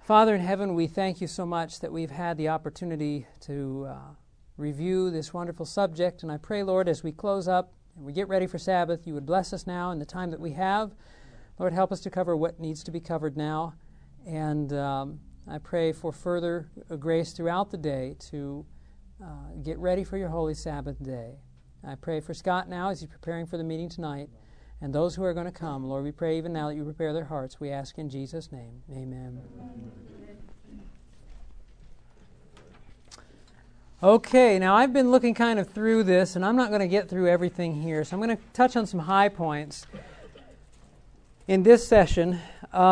Father in heaven, we thank you so much that we've had the opportunity to review this wonderful subject. And I pray, Lord, as we close up and we get ready for Sabbath, you would bless us now in the time that we have. Lord, help us to cover what needs to be covered now. And I pray for further grace throughout the day to get ready for your holy Sabbath day. I pray for Scott now as he's preparing for the meeting tonight, and those who are going to come. Lord, we pray even now that you prepare their hearts. We ask in Jesus' name. Amen. Okay, now I've been looking kind of through this, and I'm not going to get through everything here, so I'm going to touch on some high points in this session.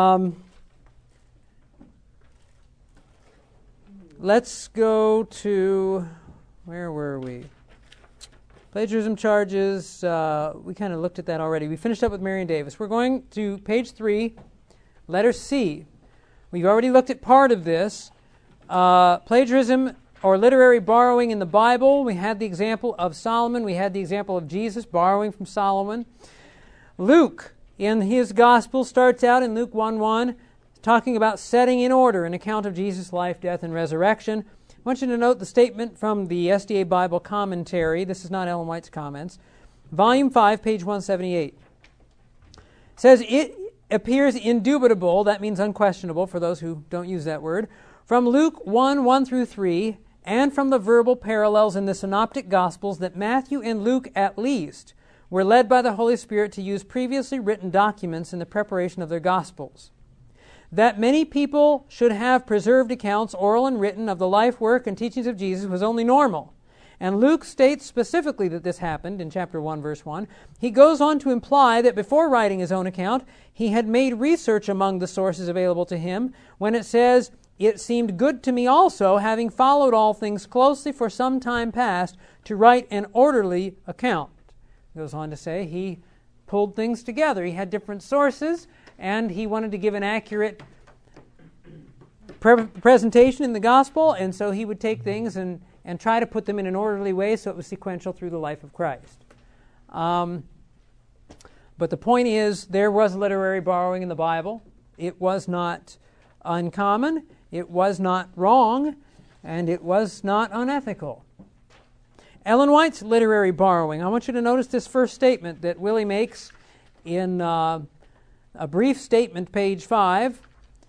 Let's go to, where were we? Plagiarism charges, we kind of looked at that already. We finished up with Marion Davis. We're going to page 3, letter C. We've already looked at part of this. Plagiarism or literary borrowing in the Bible. We had the example of Solomon. We had the example of Jesus borrowing from Solomon. Luke, in his gospel, starts out in Luke 1:1, talking about setting in order an account of Jesus' life, death, and resurrection. I want you to note the statement from the SDA Bible Commentary. This is not Ellen White's comments. Volume 5, page 178. It says, it appears indubitable, that means unquestionable for those who don't use that word, from Luke 1:1 through 3, and from the verbal parallels in the Synoptic Gospels that Matthew and Luke at least were led by the Holy Spirit to use previously written documents in the preparation of their Gospels. That many people should have preserved accounts, oral and written, of the life, work, and teachings of Jesus was only normal. And Luke states specifically that this happened in chapter 1, verse 1. He goes on to imply that before writing his own account, he had made research among the sources available to him when it says, "It seemed good to me also, having followed all things closely for some time past, to write an orderly account." He goes on to say he pulled things together. He had different sources, and he wanted to give an accurate presentation in the gospel, and so he would take things and try to put them in an orderly way so it was sequential through the life of Christ. But the point is, there was literary borrowing in the Bible. It was not uncommon, it was not wrong, and it was not unethical. Ellen White's literary borrowing. I want you to notice this first statement that Willie makes in a brief statement, page 5.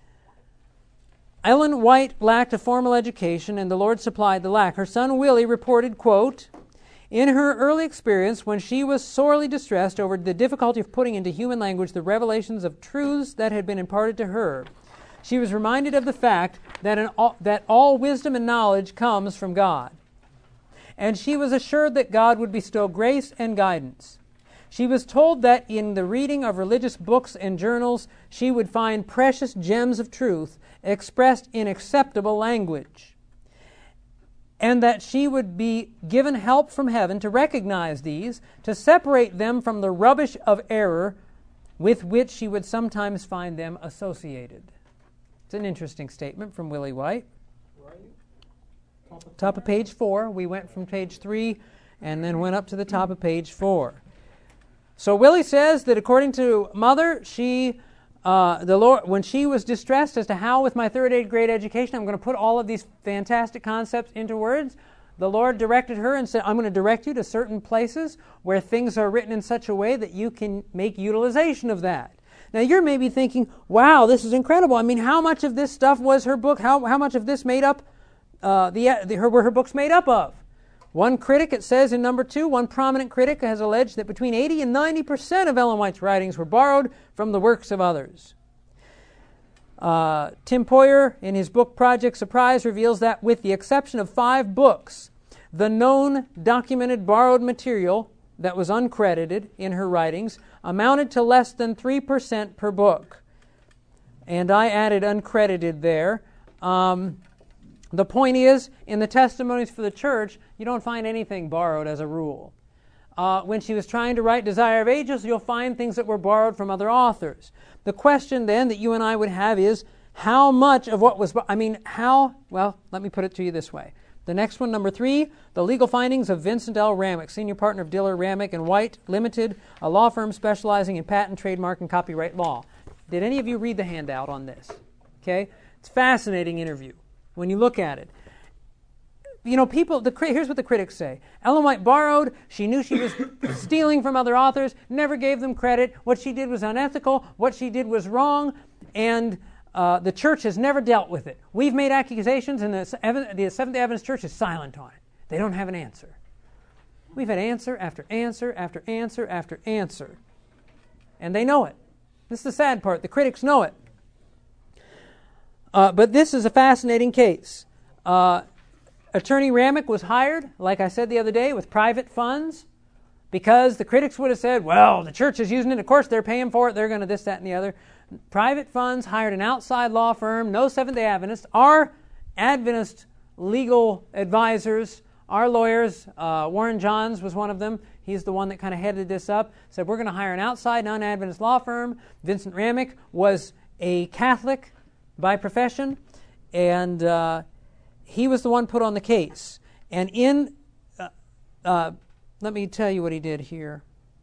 Ellen White lacked a formal education, and the Lord supplied the lack. Her son Willie reported, quote, "In her early experience, when she was sorely distressed over the difficulty of putting into human language the revelations of truths that had been imparted to her, she was reminded of the fact that all wisdom and knowledge comes from God. And she was assured that God would bestow grace and guidance. She was told that in the reading of religious books and journals, she would find precious gems of truth expressed in acceptable language, and that she would be given help from heaven to recognize these, to separate them from the rubbish of error with which she would sometimes find them associated." It's an interesting statement from Willie White. Top of page 4. We went from page 3 and then went up to the top of page 4. So Willie says that according to Mother, the Lord, when she was distressed as to how with my third grade education I'm going to put all of these fantastic concepts into words, the Lord directed her and said, I'm going to direct you to certain places where things are written in such a way that you can make utilization of that. Now you're maybe thinking, wow, this is incredible. I mean, how much of this stuff was her book? How much of this made up, were her books made up of? One critic, it says in number 2, one prominent critic has alleged that between 80 and 90% of Ellen White's writings were borrowed from the works of others. Tim Poyer, in his book Project Surprise, reveals that with the exception of 5 books, the known documented borrowed material that was uncredited in her writings amounted to less than 3% per book. And I added uncredited there. The point is, in the Testimonies for the Church, you don't find anything borrowed as a rule. When she was trying to write Desire of Ages, you'll find things that were borrowed from other authors. The question then that you and I would have is, how much of what was, let me put it to you this way. The next one, number 3, the legal findings of Vincent L. Ramick, senior partner of Diller, Ramick & White, Limited, a law firm specializing in patent, trademark, and copyright law. Did any of you read the handout on this? Okay. It's a fascinating interview when you look at it. You know, here's what the critics say. Ellen White borrowed. She knew she was stealing from other authors, never gave them credit. What she did was unethical. What she did was wrong. And the church has never dealt with it. We've made accusations, and the Seventh-day Adventist Church is silent on it. They don't have an answer. We've had answer after answer after answer after answer. And they know it. This is the sad part. The critics know it. But this is a fascinating case. Attorney Ramick was hired, like I said the other day, with private funds because the critics would have said, well, the church is using it. Of course, they're paying for it. They're going to this, that, and the other. Private funds hired an outside law firm, no Seventh-day Adventists. Our Adventist legal advisors, our lawyers, Warren Johns was one of them. He's the one that kind of headed this up. Said, we're going to hire an outside non-Adventist law firm. Vincent Ramick was a Catholic by profession, and he was the one put on the case. And let me tell you what he did here.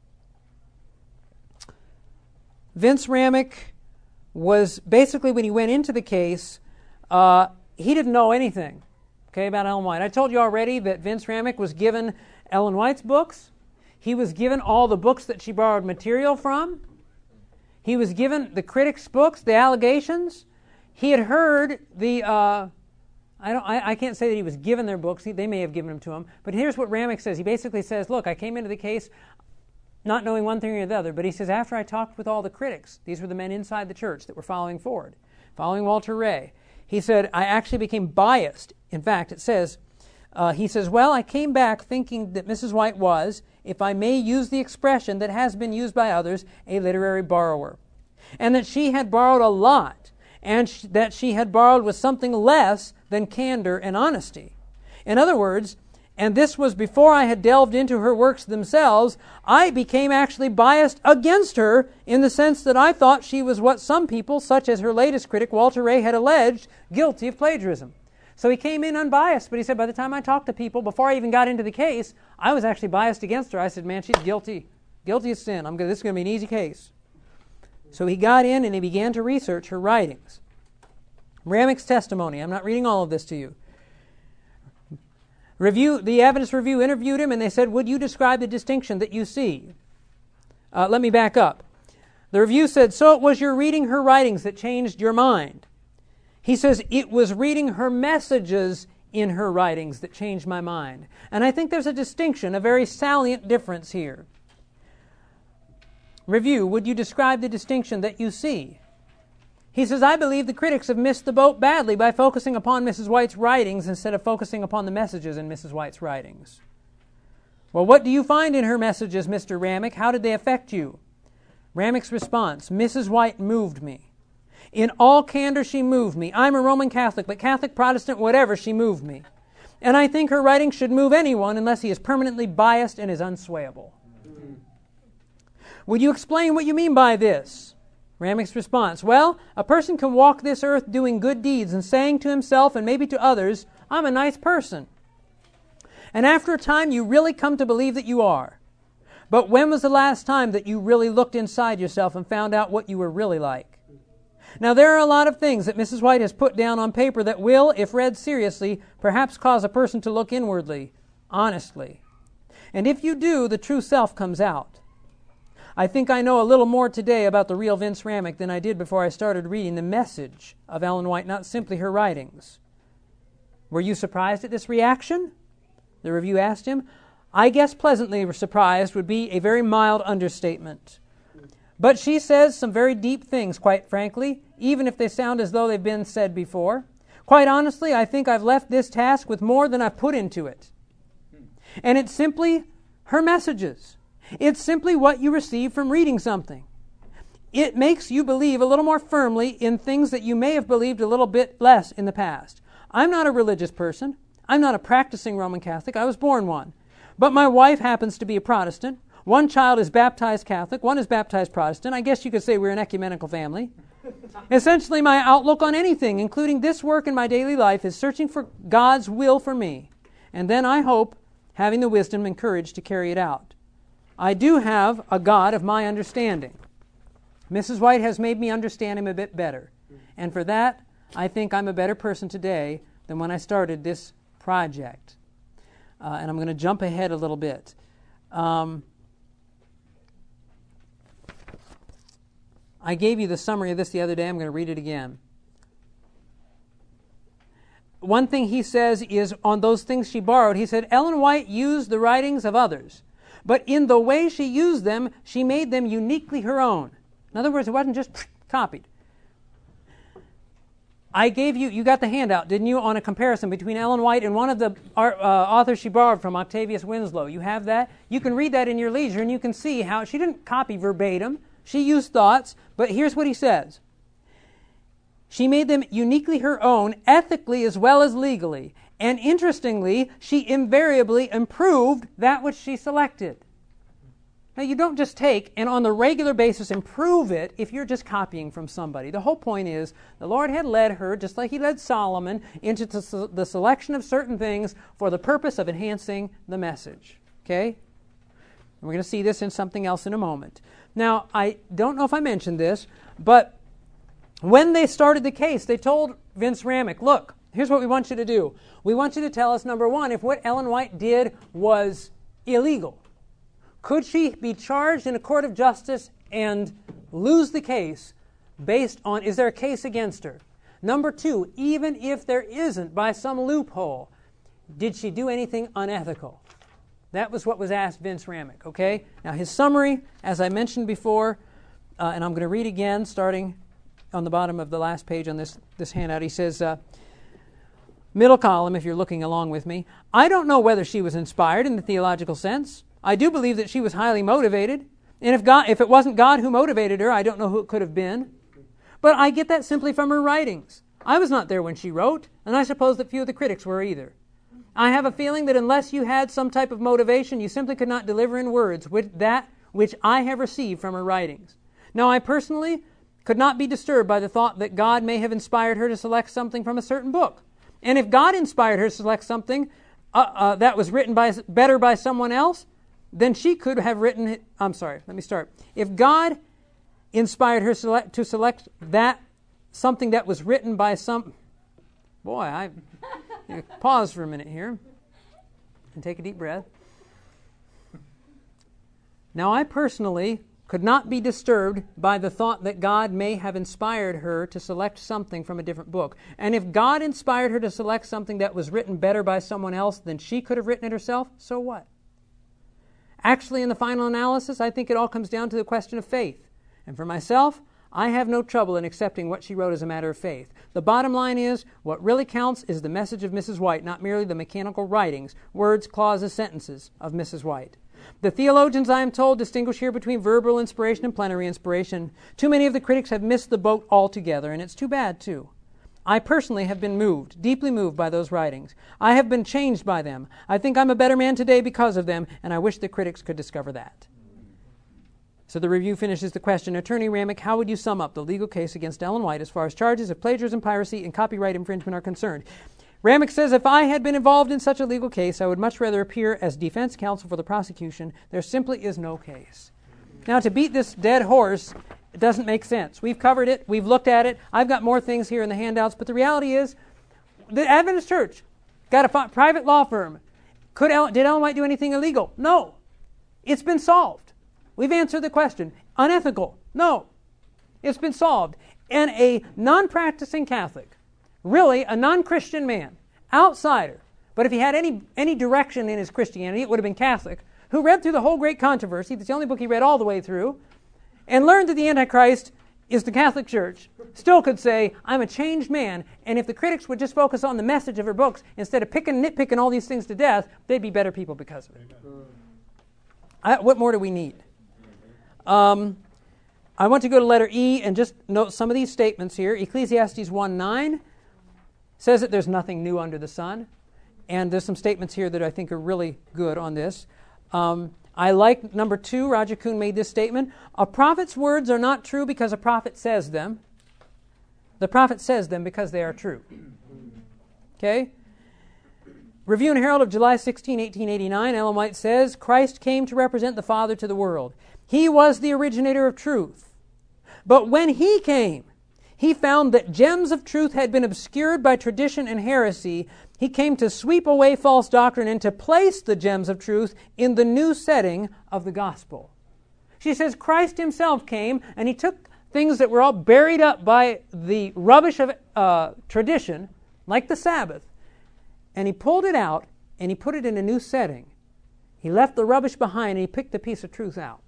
Vince Ramick was basically, when he went into the case, he didn't know anything, about Ellen White. I told you already that Vince Ramick was given Ellen White's books. He was given all the books that she borrowed material from. He was given the critics' books, the allegations. He had heard the... I can't say that he was given their books. They may have given them to him. But here's what Ramick says. He basically says, look, I came into the case not knowing one thing or the other. But he says, after I talked with all the critics, these were the men inside the church that were following Ford, following Walter Ray, he said, I actually became biased. In fact, it says, he says, well, I came back thinking that Mrs. White was, if I may use the expression that has been used by others, a literary borrower. And that she had borrowed a lot, and that she had borrowed with something less than candor and honesty. In other words, and this was before I had delved into her works themselves, I became actually biased against her in the sense that I thought she was what some people, such as her latest critic, Walter Ray, had alleged, guilty of plagiarism. So he came in unbiased, but he said, by the time I talked to people, before I even got into the case, I was actually biased against her. I said, man, she's guilty. Guilty of sin. This is going to be an easy case. So he got in and he began to research her writings. Ramick's testimony. I'm not reading all of this to you. The Adventist Review interviewed him and they said, would you describe the distinction that you see? Let me back up. The review said, so it was your reading her writings that changed your mind. He says, it was reading her messages in her writings that changed my mind. And I think there's a distinction, a very salient difference here. Review, would you describe the distinction that you see? He says, I believe the critics have missed the boat badly by focusing upon Mrs. White's writings instead of focusing upon the messages in Mrs. White's writings. Well, what do you find in her messages, Mr. Ramick? How did they affect you? Ramick's response, Mrs. White moved me. In all candor, she moved me. I'm a Roman Catholic, but Catholic, Protestant, whatever, she moved me. And I think her writings should move anyone unless he is permanently biased and is unswayable. Would you explain what you mean by this? Ramick's response, well, a person can walk this earth doing good deeds and saying to himself and maybe to others, I'm a nice person. And after a time, you really come to believe that you are. But when was the last time that you really looked inside yourself and found out what you were really like? Now, there are a lot of things that Mrs. White has put down on paper that will, if read seriously, perhaps cause a person to look inwardly, honestly. And if you do, the true self comes out. I think I know a little more today about the real Vince Ramick than I did before I started reading the message of Ellen White, not simply her writings. Were you surprised at this reaction? The review asked him. I guess pleasantly surprised would be a very mild understatement. But she says some very deep things, quite frankly, even if they sound as though they've been said before. Quite honestly, I think I've left this task with more than I've put into it. And it's simply her messages. It's simply what you receive from reading something. It makes you believe a little more firmly in things that you may have believed a little bit less in the past. I'm not a religious person. I'm not a practicing Roman Catholic. I was born one. But my wife happens to be a Protestant. One child is baptized Catholic. One is baptized Protestant. I guess you could say we're an ecumenical family. Essentially, my outlook on anything, including this work in my daily life, is searching for God's will for me. And then I hope having the wisdom and courage to carry it out. I do have a God of my understanding. Mrs. White has made me understand him a bit better. And for that, I think I'm a better person today than when I started this project. And I'm going to jump ahead a little bit. I gave you the summary of this the other day. I'm going to read it again. One thing he says is on those things she borrowed, he said, Ellen White used the writings of others, but in the way she used them, she made them uniquely her own. In other words, it wasn't just copied. I gave you got the handout, didn't you, on a comparison between Ellen White and one of the authors she borrowed from, Octavius Winslow. You have that? You can read that in your leisure, and you can see how she didn't copy verbatim. She used thoughts, but here's what he says. She made them uniquely her own, ethically as well as legally. And interestingly, she invariably improved that which she selected. Now, you don't just take and on the regular basis improve it if you're just copying from somebody. The whole point is the Lord had led her, just like he led Solomon, into the selection of certain things for the purpose of enhancing the message. Okay? And we're going to see this in something else in a moment. Now, I don't know if I mentioned this, but when they started the case, they told Vince Ramick, look, here's what we want you to do. We want you to tell us, number one, if what Ellen White did was illegal. Could she be charged in a court of justice and lose the case based on, is there a case against her? Number two, even if there isn't, by some loophole, did she do anything unethical? That was what was asked Vince Ramick, okay? Now his summary, as I mentioned before, and I'm going to read again, starting on the bottom of the last page on this handout. He says, middle column, if you're looking along with me, I don't know whether she was inspired in the theological sense. I do believe that she was highly motivated. And if it wasn't God who motivated her, I don't know who it could have been. But I get that simply from her writings. I was not there when she wrote, and I suppose that few of the critics were either. I have a feeling that unless you had some type of motivation, you simply could not deliver in words that which I have received from her writings. Now, I personally could not be disturbed by the thought that God may have inspired her to select something from a certain book. And if God inspired her to select something that was written better by someone else, then she could have written it. I'm sorry, let me start. If God inspired her to select that something that was written by some... Boy, pause for a minute here and take a deep breath. Now, I personally could not be disturbed by the thought that God may have inspired her to select something from a different book. And if God inspired her to select something that was written better by someone else than she could have written it herself, so what? Actually, in the final analysis, I think it all comes down to the question of faith. And for myself, I have no trouble in accepting what she wrote as a matter of faith. The bottom line is, what really counts is the message of Mrs. White, not merely the mechanical writings, words, clauses, sentences of Mrs. White. The theologians, I am told, distinguish here between verbal inspiration and plenary inspiration. Too many of the critics have missed the boat altogether, and it's too bad, too. I personally have been moved, deeply moved by those writings. I have been changed by them. I think I'm a better man today because of them, and I wish the critics could discover that. So the review finishes the question, Attorney Ramick, how would you sum up the legal case against Ellen White as far as charges of plagiarism, piracy, and copyright infringement are concerned? Ramick says, if I had been involved in such a legal case, I would much rather appear as defense counsel for the prosecution. There simply is no case. Now, to beat this dead horse, it doesn't make sense. We've covered it. We've looked at it. I've got more things here in the handouts. But the reality is, the Adventist Church got a private law firm. Did Ellen White do anything illegal? No. It's been solved. We've answered the question. Unethical? No. It's been solved. And a non-practicing Catholic, really a non-Christian man, outsider, but if he had any direction in his Christianity, it would have been Catholic, who read through the whole Great Controversy, that's the only book he read all the way through, and learned that the Antichrist is the Catholic Church, still could say, I'm a changed man, and if the critics would just focus on the message of her books instead of nitpicking all these things to death, they'd be better people because of it. What more do we need? I want to go to letter E and just note some of these statements here. Ecclesiastes 1:9 says that there's nothing new under the sun. And there's some statements here that I think are really good on this. I like number 2. Roger Kuhn made this statement. A prophet's words are not true because a prophet says them. The prophet says them because they are true. Okay? Review and Herald of July 16, 1889, Ellen White says, Christ came to represent the Father to the world. He was the originator of truth. But when He came, he found that gems of truth had been obscured by tradition and heresy. He came to sweep away false doctrine and to place the gems of truth in the new setting of the gospel. She says Christ himself came and he took things that were all buried up by the rubbish of tradition, like the Sabbath, and he pulled it out and he put it in a new setting. He left the rubbish behind and he picked a piece of truth out.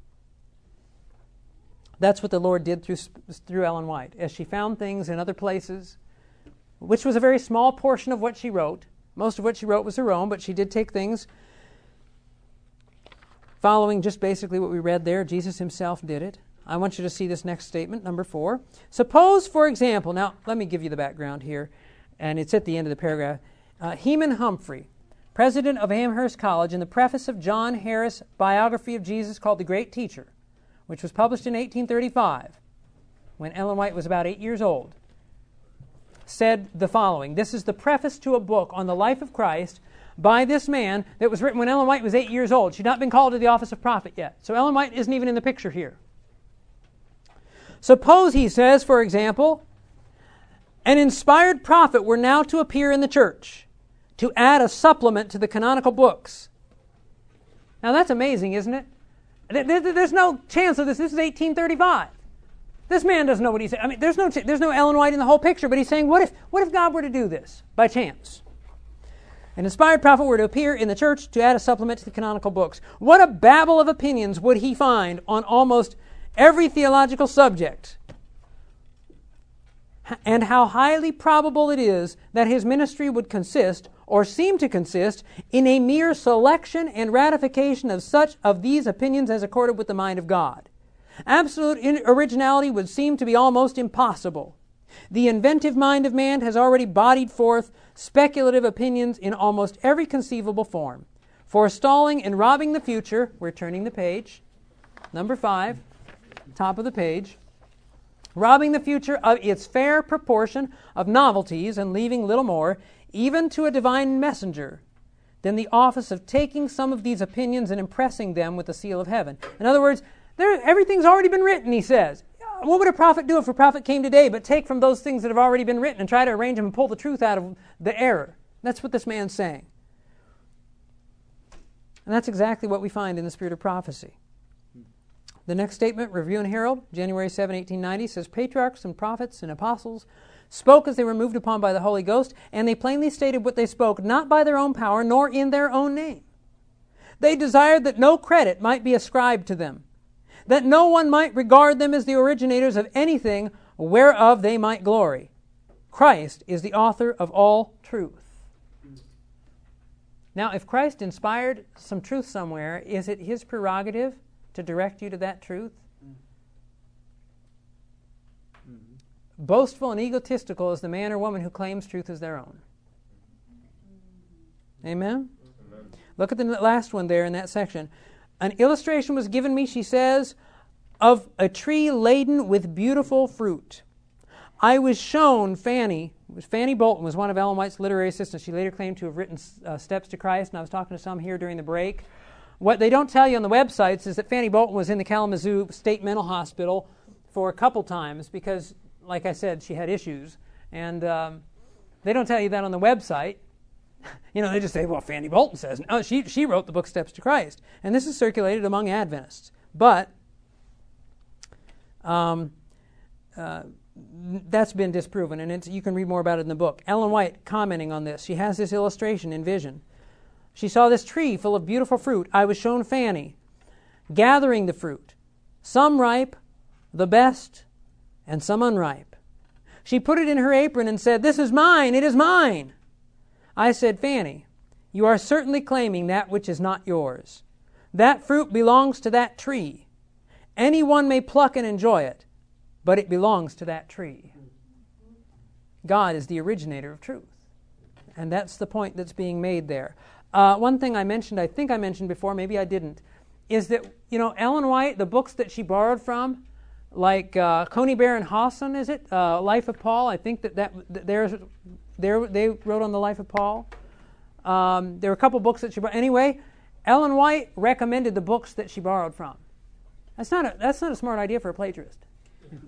That's what the Lord did through Ellen White. As she found things in other places, which was a very small portion of what she wrote. Most of what she wrote was her own, but she did take things following just basically what we read there. Jesus himself did it. I want you to see this next statement, number 4. Suppose, for example, now let me give you the background here, and it's at the end of the paragraph. Heman Humphrey, president of Amherst College, in the preface of John Harris' biography of Jesus called The Great Teacher, which was published in 1835, when Ellen White was about 8 years old, said the following. This is the preface to a book on the life of Christ by this man that was written when Ellen White was 8 years old. She'd not been called to the office of prophet yet. So Ellen White isn't even in the picture here. Suppose, he says, for example, an inspired prophet were now to appear in the church to add a supplement to the canonical books. Now that's amazing, isn't it? There's no chance of this. This is 1835. This man doesn't know what he's saying. I mean, there's no Ellen White in the whole picture, but he's saying, what if God were to do this by chance? An inspired prophet were to appear in the church to add a supplement to the canonical books. What a babel of opinions would he find on almost every theological subject. And how highly probable it is that his ministry would consist, or seem to consist, in a mere selection and ratification of such of these opinions as accorded with the mind of God. Absolute originality would seem to be almost impossible. The inventive mind of man has already bodied forth speculative opinions in almost every conceivable form. Forestalling and robbing the future, we're turning the page, number 5, top of the page, robbing the future of its fair proportion of novelties and leaving little more, even to a divine messenger, than the office of taking some of these opinions and impressing them with the seal of heaven. In other words, everything's already been written, he says. What would a prophet do if a prophet came today but take from those things that have already been written and try to arrange them and pull the truth out of the error? That's what this man's saying. And that's exactly what we find in the spirit of prophecy. The next statement, Review and Herald, January 7, 1890, says, patriarchs and prophets and apostles spoke as they were moved upon by the Holy Ghost, and they plainly stated what they spoke, not by their own power, nor in their own name. They desired that no credit might be ascribed to them, that no one might regard them as the originators of anything whereof they might glory. Christ is the author of all truth. Now, if Christ inspired some truth somewhere, is it his prerogative to direct you to that truth? Boastful and egotistical is the man or woman who claims truth as their own. Amen? Look at the last one there in that section. An illustration was given me, she says, of a tree laden with beautiful fruit. I was shown Fanny Bolton was one of Ellen White's literary assistants. She later claimed to have written Steps to Christ, and I was talking to some here during the break. What they don't tell you on the websites is that Fanny Bolton was in the Kalamazoo State Mental Hospital for a couple times because, like I said, she had issues. And they don't tell you that on the website. You know, they just say, well, Fanny Bolton says. No, she wrote the book Steps to Christ. And this is circulated among Adventists. But that's been disproven, and you can read more about it in the book. Ellen White commenting on this. She has this illustration in vision. She saw this tree full of beautiful fruit. I was shown Fanny gathering the fruit, some ripe, the best, and some unripe. She put it in her apron and said, "This is mine, it is mine." I said, "Fanny, you are certainly claiming that which is not yours. That fruit belongs to that tree. Anyone may pluck and enjoy it, but it belongs to that tree." God is the originator of truth. And that's the point that's being made there. One thing I think I mentioned before, maybe I didn't, is that, Ellen White, the books that she borrowed from, like Conybeare and Hawson, is it? Life of Paul. I think they wrote on the Life of Paul. There were a couple books that she borrowed. Anyway, Ellen White recommended the books that she borrowed from. That's not a smart idea for a plagiarist.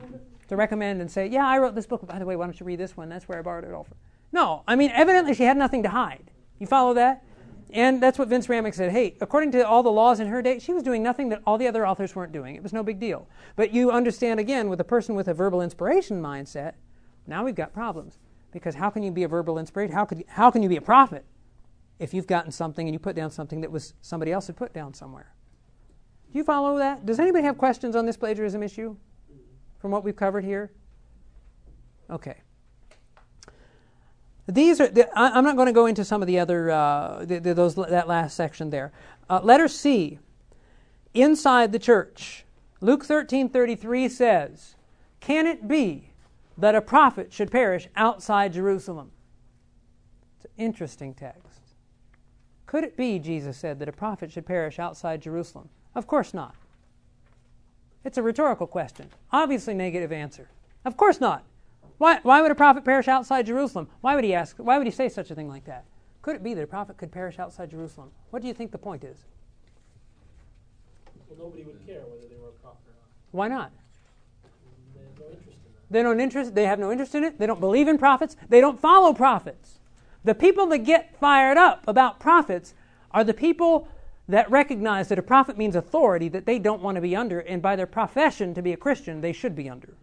to recommend and say, yeah, I wrote this book. By the way, why don't you read this one? That's where I borrowed it all from. No, I mean, evidently she had nothing to hide. You follow that? And that's what Vince Ramick said. Hey, according to all the laws in her day, she was doing nothing that all the other authors weren't doing. It was no big deal. But you understand, again, with a person with a verbal inspiration mindset, now we've got problems. Because how can you be a verbal inspiration? How can you be a prophet if you've gotten something and you put down something that was somebody else had put down somewhere? Do you follow that? Does anybody have questions on this plagiarism issue from what we've covered here? Okay. These are. I'm not going to go into some of the other that last section there. Letter C. Inside the church, Luke 13:33 says, "Can it be that a prophet should perish outside Jerusalem?" It's an interesting text. Could it be, Jesus said, that a prophet should perish outside Jerusalem? Of course not. It's a rhetorical question. Obviously negative answer. Of course not. Why would a prophet perish outside Jerusalem? Why would he ask? Why would he say such a thing like that? Could it be that a prophet could perish outside Jerusalem? What do you think the point is? Well, nobody would care whether they were a prophet or not. Why not? They have no interest in that. They have no interest in it. They don't believe in prophets. They don't follow prophets. The people that get fired up about prophets are the people that recognize that a prophet means authority that they don't want to be under, and by their profession to be a Christian, they should be under.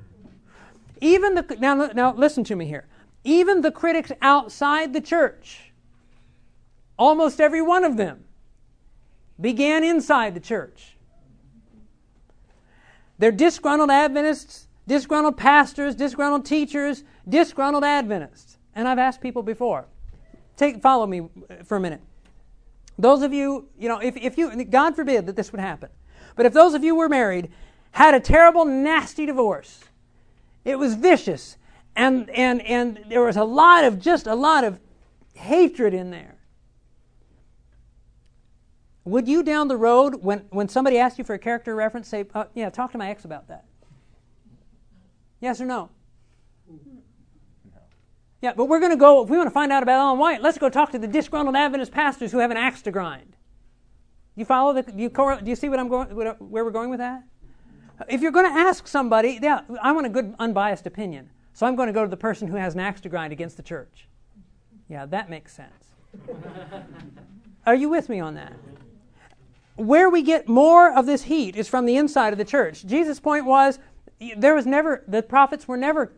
Now listen to me here. Even the critics outside the church, almost every one of them, began inside the church. They're disgruntled Adventists, disgruntled pastors, disgruntled teachers, disgruntled Adventists. And I've asked people before. Follow me for a minute. Those of you, if you, God forbid that this would happen, but if those of you were married, had a terrible, nasty divorce, it was vicious, and there was a lot of hatred in there. Would you down the road, when somebody asked you for a character reference, say, yeah, talk to my ex about that? Yes or no? Yeah, but we're going to go, if we want to find out about Ellen White, let's go talk to the disgruntled Adventist pastors who have an axe to grind. You follow? Do you see where we're going with that? If you're going to ask somebody, yeah, I want a good unbiased opinion, so I'm going to go to the person who has an axe to grind against the church. Yeah, that makes sense. Are you with me on that? Where we get more of this heat is from the inside of the church. Jesus' point was, the prophets never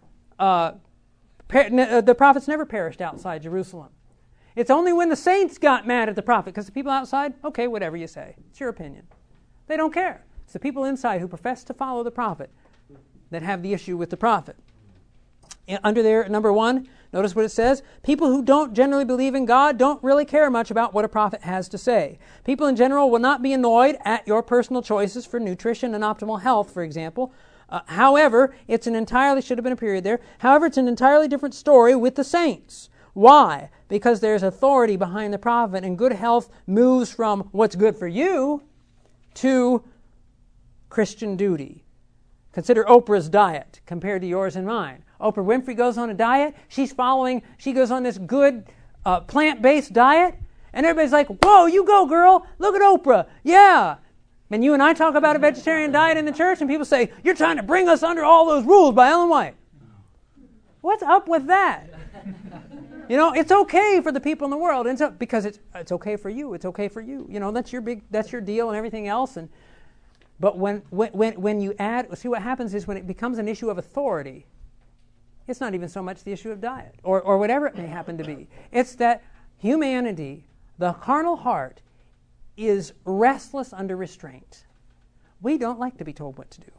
perished outside Jerusalem. It's only when the saints got mad at the prophet, because the people outside, okay, whatever you say, it's your opinion. They don't care. It's the people inside who profess to follow the prophet that have the issue with the prophet. Under there, number 1, notice what it says. People who don't generally believe in God don't really care much about what a prophet has to say. People in general will not be annoyed at your personal choices for nutrition and optimal health, for example. However, it's an entirely different story with the saints. Why? Because there's authority behind the prophet, and good health moves from what's good for you to Christian duty. Consider Oprah's diet compared to yours and mine. Oprah Winfrey goes on a diet. She goes on this good plant-based diet, and everybody's like, whoa, you go, girl. Look at Oprah. Yeah. And you and I talk about a vegetarian diet in the church, and people say, you're trying to bring us under all those rules by Ellen White. What's up with that? It's okay for the people in the world, because it's okay for you. It's okay for you. That's your deal and everything else. But when you add, see what happens is when it becomes an issue of authority, it's not even so much the issue of diet or whatever it may happen to be. It's that humanity, the carnal heart, is restless under restraint. We don't like to be told what to do.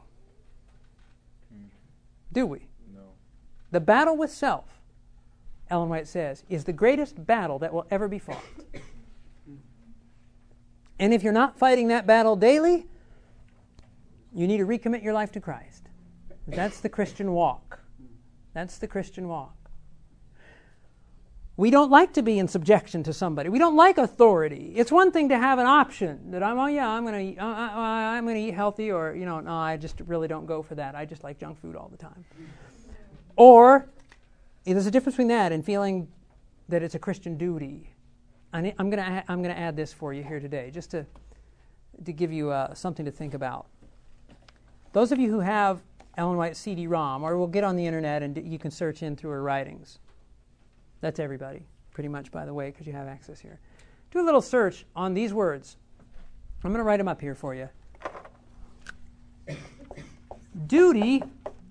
Do we? No. The battle with self, Ellen White says, is the greatest battle that will ever be fought. And if you're not fighting that battle daily, you need to recommit your life to Christ. That's the Christian walk. That's the Christian walk. We don't like to be in subjection to somebody. We don't like authority. It's one thing to have an option that I'm going to eat healthy, or no, I just really don't go for that. I just like junk food all the time. Or there's a difference between that and feeling that it's a Christian duty. I'm going to add this for you here today, just to give you something to think about. Those of you who have Ellen White CD-ROM, or we'll get on the internet and you can search in through her writings. That's everybody, pretty much, by the way, because you have access here. Do a little search on these words. I'm going to write them up here for you. Duty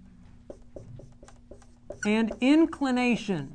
and inclination.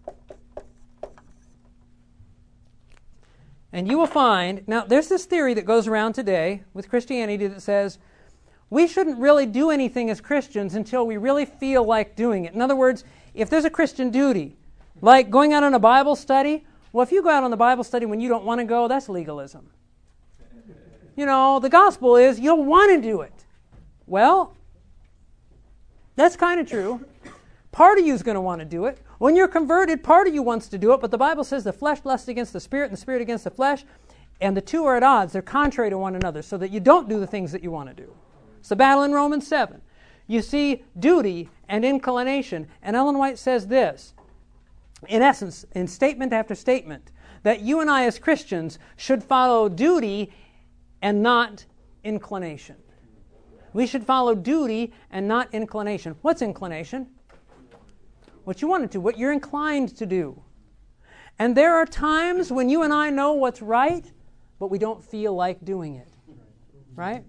And you will find, now there's this theory that goes around today with Christianity that says we shouldn't really do anything as Christians until we really feel like doing it. In other words, if there's a Christian duty, like going out on a Bible study, well, if you go out on the Bible study when you don't want to go, that's legalism. You know, the gospel is you'll want to do it. Well, that's kind of true. Part of you is going to want to do it. When you're converted, part of you wants to do it, but the Bible says the flesh lusts against the spirit and the spirit against the flesh, and the two are at odds. They're contrary to one another, so that you don't do the things that you want to do. It's the battle in Romans 7. You see duty and inclination, and Ellen White says this, in essence, in statement after statement, that you and I as Christians should follow duty and not inclination. We should follow duty and not inclination. What's inclination? What you want to do, what you're inclined to do. And there are times when you and I know what's right, but we don't feel like doing it. Right?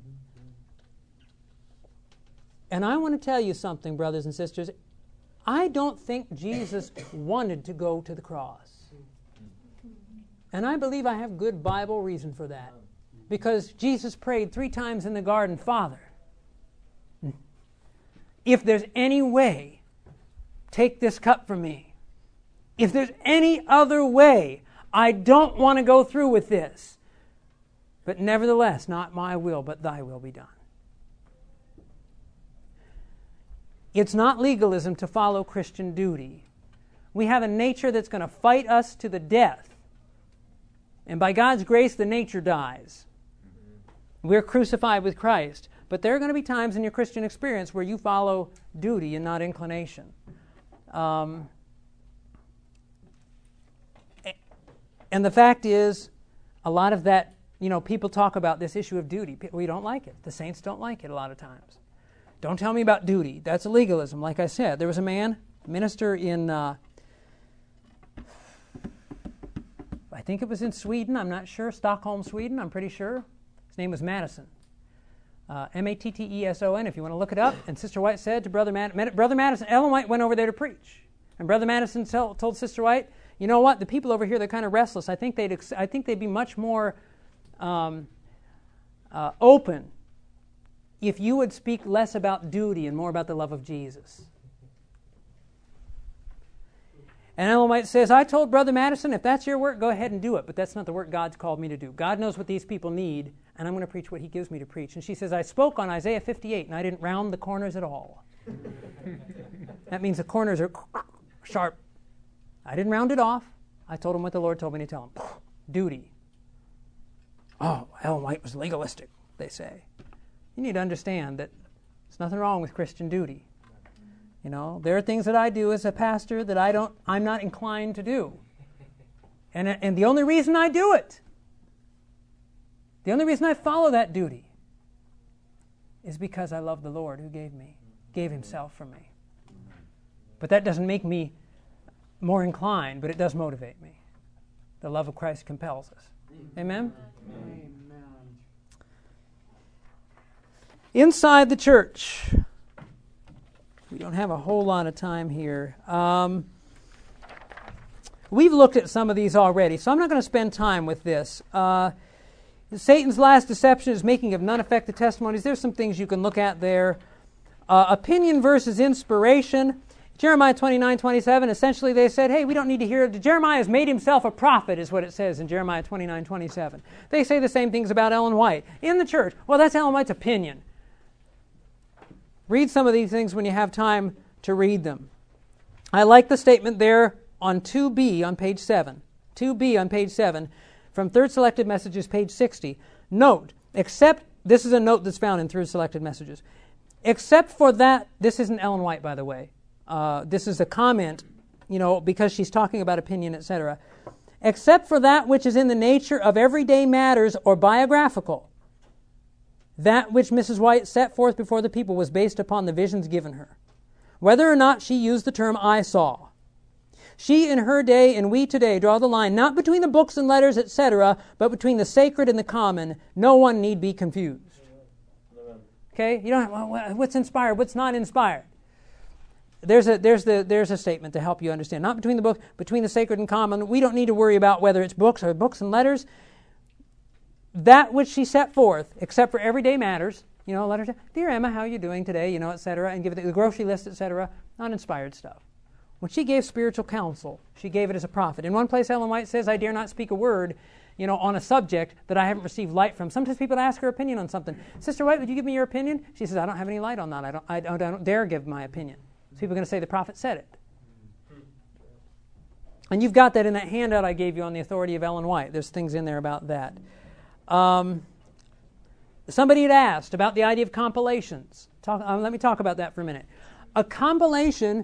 And I want to tell you something, brothers and sisters. I don't think Jesus wanted to go to the cross. And I believe I have good Bible reason for that. Because Jesus prayed 3 times in the garden, Father, if there's any way, take this cup from me. If there's any other way, I don't want to go through with this. But nevertheless, not my will, but thy will be done. It's not legalism to follow Christian duty. We have a nature that's going to fight us to the death. And by God's grace, the nature dies. We're crucified with Christ. But there are going to be times in your Christian experience where you follow duty and not inclination. And the fact is, a lot of that, people talk about this issue of duty. We don't like it. The saints don't like it a lot of times. Don't tell me about duty. That's a legalism. Like I said, there was a man, minister in, I think it was in Sweden. I'm not sure. Stockholm, Sweden. I'm pretty sure. His name was Madison. Matteson, if you want to look it up. And Sister White said to Brother Madison, Ellen White went over there to preach. And Brother Madison told Sister White, you know what, the people over here, they're kind of restless. I think they'd be much more open if you would speak less about duty and more about the love of Jesus. And Ellen White says, I told Brother Madison, if that's your work, go ahead and do it. But that's not the work God's called me to do. God knows what these people need, and I'm going to preach what He gives me to preach. And she says, I spoke on Isaiah 58, and I didn't round the corners at all. That means the corners are sharp. I didn't round it off. I told him what the Lord told me to tell him. Duty. Oh, Ellen White was legalistic, they say. You need to understand that there's nothing wrong with Christian duty. There are things that I do as a pastor that I'm not inclined to do. And the only reason I do it, the only reason I follow that duty is because I love the Lord who gave Himself for me. But that doesn't make me more inclined, but it does motivate me. The love of Christ compels us. Amen? Amen. Inside the church, we don't have a whole lot of time here. We've looked at some of these already, so I'm not going to spend time with this. Satan's last deception is making of none effect the testimonies. There's some things you can look at there. Opinion versus inspiration. Jeremiah 29:27, essentially they said, hey, we don't need to hear it. Jeremiah has made himself a prophet, is what it says in Jeremiah 29:27. They say the same things about Ellen White. In the church, well, that's Ellen White's opinion. Read some of these things when you have time to read them. I like the statement there on 2B on page 7. 2B on page 7 from Third Selected Messages, page 60. Note, this is a note that's found in Third Selected Messages. Except for that, this isn't Ellen White, by the way. This is a comment, because she's talking about opinion, etc. Except for that which is in the nature of everyday matters or biographical. That which Mrs. White set forth before the people was based upon the visions given her. Whether or not she used the term "I saw." She in her day and we today draw the line not between the books and letters, etc., but between the sacred and the common. No one need be confused. Okay? You don't have, what's inspired, what's not inspired. There's a statement to help you understand. Not between the book, between the sacred and common. We don't need to worry about whether it's books or books and letters. That which she set forth, except for everyday matters, letters, "Dear Emma, how are you doing today?" etc., and give it the grocery list, etc., not inspired stuff. When she gave spiritual counsel, she gave it as a prophet. In one place, Ellen White says, "I dare not speak a word, on a subject that I haven't received light from." Sometimes people ask her opinion on something. "Sister White, would you give me your opinion?" She says, "I don't have any light on that. I don't dare give my opinion." So people are going to say the prophet said it. And you've got that in that handout I gave you on the authority of Ellen White. There's things in there about that. Somebody had asked about the idea of compilations. Let me talk about that for a minute. A compilation,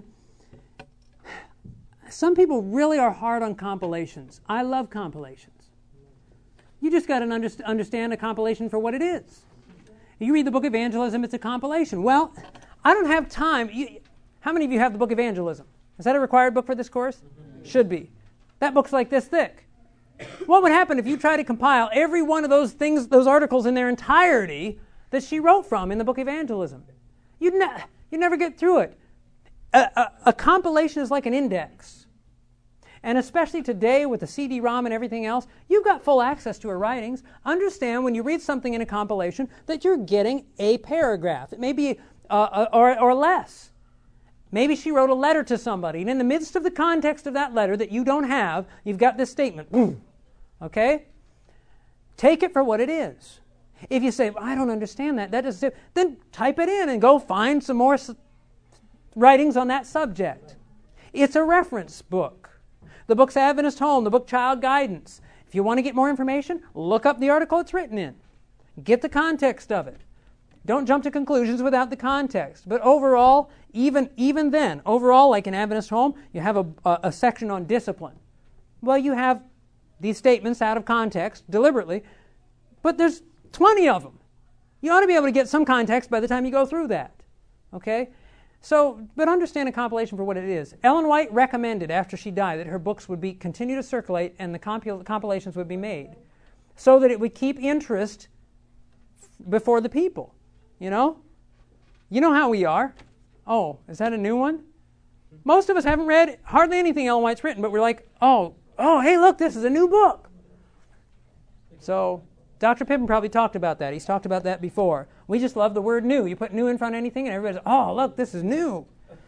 some people really are hard on compilations. I love compilations. You just got to understand a compilation for what it is. You read the book Evangelism, it's a compilation. Well, I don't have time. How many of you have the book Evangelism? Is that a required book for this course? Should be. That book's like this thick. What would happen if you try to compile every one of those things, those articles in their entirety that she wrote from in the book Evangelism? You'd never get through it. A compilation is like an index. And especially today with the CD-ROM and everything else, you've got full access to her writings. Understand when you read something in a compilation that you're getting a paragraph. It may be or less. Maybe she wrote a letter to somebody, and in the midst of the context of that letter that you don't have, you've got this statement. Boom. Okay? Take it for what it is. If you say, "I don't understand that," then type it in and go find some more writings on that subject. It's a reference book. The book's Adventist Home, the book Child Guidance. If you want to get more information, look up the article it's written in. Get the context of it. Don't jump to conclusions without the context. But overall, even then, overall, like in Adventist Home, you have a section on discipline. Well, you have these statements out of context, deliberately, but there's 20 of them. You ought to be able to get some context by the time you go through that. Okay? So, but understand a compilation for what it is. Ellen White recommended after she died that her books would continue to circulate and the compilations would be made so that it would keep interest before the people. You know how we are. Oh, is that a new one? Most of us haven't read hardly anything Ellen White's written, but we're like, oh, hey, look, this is a new book. So Dr. Pippin probably talked about that. He's talked about that before. We just love the word new. You put new in front of anything and everybody's, oh, look, this is new.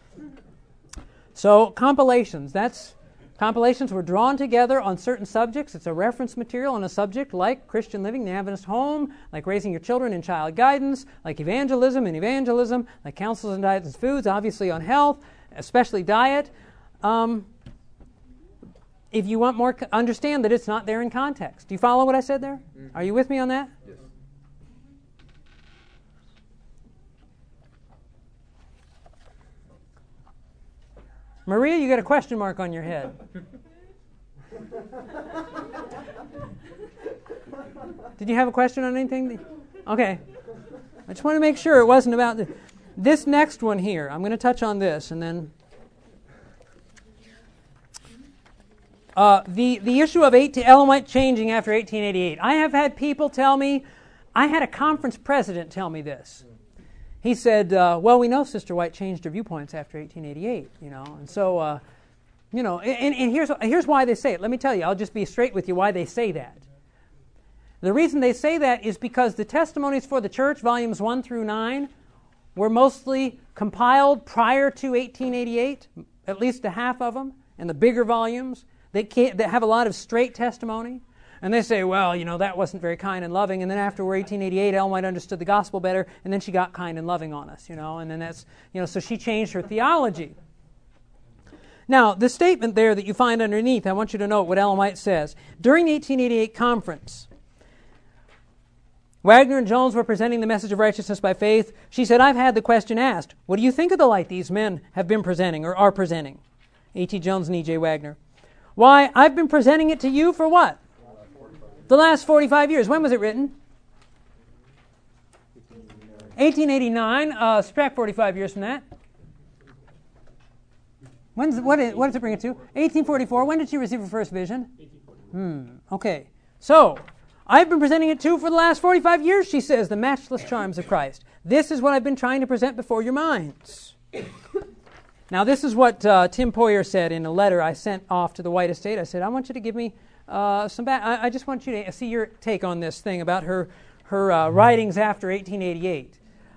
So compilations, compilations were drawn together on certain subjects. It's a reference material on a subject like Christian living, the Adventist home, like raising your children in child guidance, like evangelism and evangelism, like counsels and diets and foods, obviously on health, especially diet. If you want more, understand that it's not there in context. Do you follow what I said there? Mm-hmm. Are you with me on that? Yes. Maria, you got a question mark on your head. Did you have a question on anything? Okay. I just want to make sure it wasn't about this next one here. I'm going to touch on this and then the issue of Ellen White changing after 1888. I have had people tell me, I had a conference president tell me this. He said, well, we know Sister White changed her viewpoints after 1888, and so, and here's why they say it. Let me tell you, I'll just be straight with you why they say that. The reason they say that is because the Testimonies for the Church, volumes 1 through 9, were mostly compiled prior to 1888, at least a half of them, and the bigger volumes. They have a lot of straight testimony. And they say, well, that wasn't very kind and loving. And then after 1888, Ellen White understood the gospel better, and then she got kind and loving on us, and then that's, so she changed her theology. Now, the statement there that you find underneath, I want you to note what Ellen White says. During the 1888 conference, Wagner and Jones were presenting the message of righteousness by faith. She said, I've had the question asked, what do you think of the light these men have been presenting or are presenting? A.T. Jones and E.J. Wagner. Why, I've been presenting it to you for what? The last 45 years. When was it written? 1889, subtract 45 years from that. What does it bring it to? 1844. When did she receive her first vision? 1840. Okay. So, I've been presenting it to you for the last 45 years, she says, the matchless charms of Christ. This is what I've been trying to present before your minds. Now, this is what Tim Poyer said in a letter I sent off to the White Estate. I said, I want you to give me some I just want you to see your take on this thing about her writings after 1888.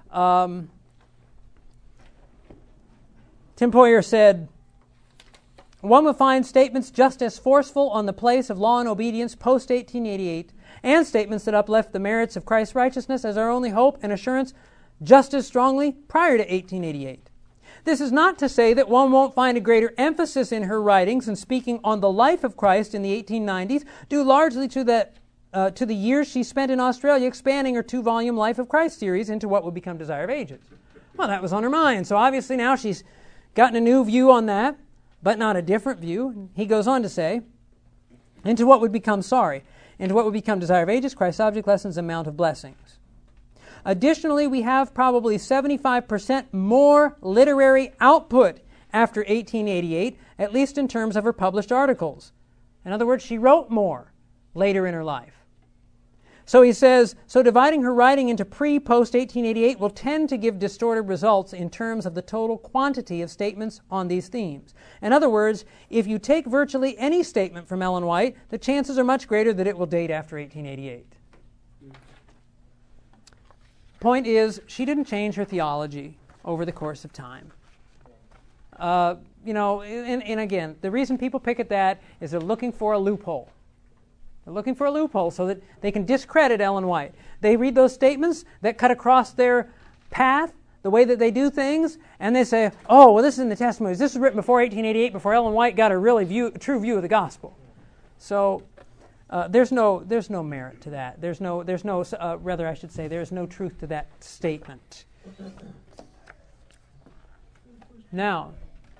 Tim Poyer said, one will find statements just as forceful on the place of law and obedience post-1888 and statements that uplift the merits of Christ's righteousness as our only hope and assurance just as strongly prior to 1888. This is not to say that one won't find a greater emphasis in her writings and speaking on the life of Christ in the 1890s, due largely to the years she spent in Australia expanding her 2-volume Life of Christ series into what would become Desire of Ages. Well, that was on her mind, so obviously now she's gotten a new view on that, but not a different view. He goes on to say, into what would become Desire of Ages, Christ's Object Lessons and Mount of Blessings. Additionally, we have probably 75% more literary output after 1888, at least in terms of her published articles. In other words, she wrote more later in her life. So he says, so dividing her writing into pre-post-1888 will tend to give distorted results in terms of the total quantity of statements on these themes. In other words, if you take virtually any statement from Ellen White, the chances are much greater that it will date after 1888. Point is, she didn't change her theology over the course of time. And again, the reason people pick at that is they're looking for a loophole. They're looking for a loophole so that they can discredit Ellen White. They read those statements that cut across their path, the way that they do things, and they say, oh, well, this is in the testimonies. This was written before 1888, before Ellen White got a true view of the gospel. So there's no merit to that. There's no truth to that statement. Now,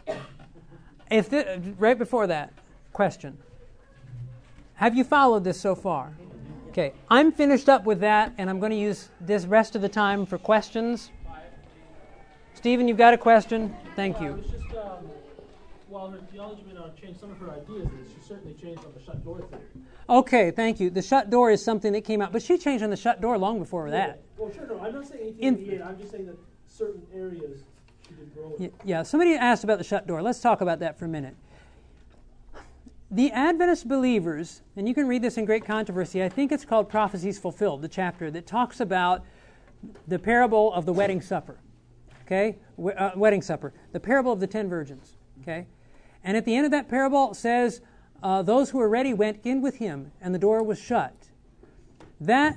right before that, question. Have you followed this so far? Okay, I'm finished up with that, and I'm going to use this rest of the time for questions. Stephen, you've got a question? Thank you. It's just, while her theology may not have changed some of her ideas, she certainly changed on the shut door theory. Okay, thank you. The shut door is something that came out, but she changed on the shut door long before that. Well, sure, no, I'm not saying 1888. I'm just saying that certain areas she did grow in. Yeah, somebody asked about the shut door. Let's talk about that for a minute. The Adventist believers, and you can read this in Great Controversy, I think it's called Prophecies Fulfilled, the chapter that talks about the parable of the wedding supper. Okay? Wedding supper. The parable of the 10 virgins. Okay? And at the end of that parable it says, those who were ready went in with him, and the door was shut. That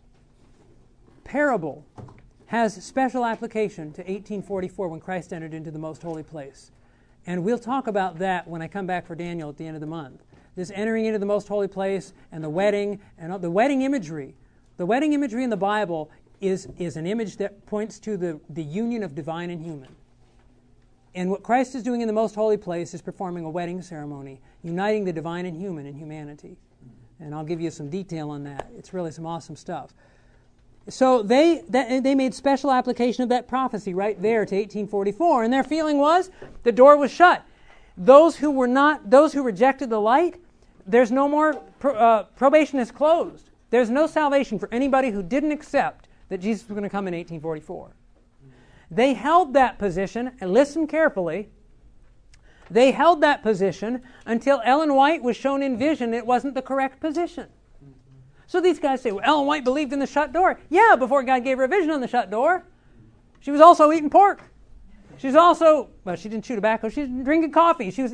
parable has special application to 1844 when Christ entered into the most holy place. And we'll talk about that when I come back for Daniel at the end of the month. This entering into the most holy place and the wedding and the wedding imagery. The wedding imagery in the Bible is an image that points to the union of divine and human. And what Christ is doing in the most holy place is performing a wedding ceremony, uniting the divine and human in humanity. And I'll give you some detail on that. It's really some awesome stuff. So they made special application of that prophecy right there to 1844, and their feeling was the door was shut. Those who rejected the light, there's no more probation is closed. There's no salvation for anybody who didn't accept that Jesus was going to come in 1844. They held that position, and listen carefully. They held that position until Ellen White was shown in vision it wasn't the correct position. So these guys say, well, Ellen White believed in the shut door. Yeah, before God gave her a vision on the shut door. She was also eating pork. She's also, well, she didn't chew tobacco. She was drinking coffee. She was,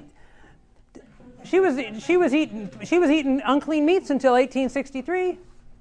she was eating unclean meats until 1863,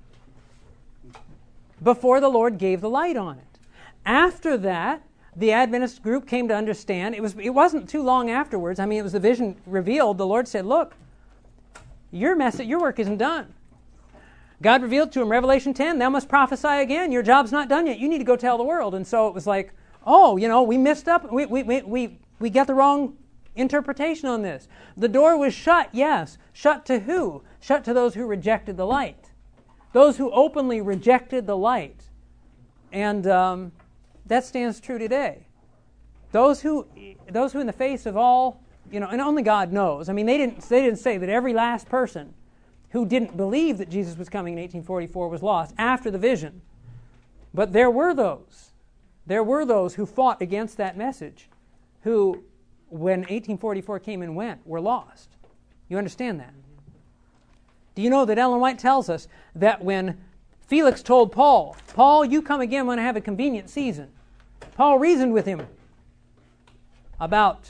before the Lord gave the light on it. After that, the Adventist group came to understand. It wasn't too long afterwards. I mean, it was the vision revealed. The Lord said, look, your work isn't done. God revealed to him, Revelation 10, thou must prophesy again. Your job's not done yet. You need to go tell the world. And so it was like, we messed up. We got the wrong interpretation on this. The door was shut, yes. Shut to who? Shut to those who rejected the light. Those who openly rejected the light And that stands true today. Those who in the face of all, and only God knows. I mean, they didn't say that every last person who didn't believe that Jesus was coming in 1844 was lost after the vision. But there were those. There were those who fought against that message, who, when 1844 came and went, were lost. You understand that? Do you know that Ellen White tells us that when Felix told Paul, "Paul, you come again when I have a convenient season," Paul reasoned with him about,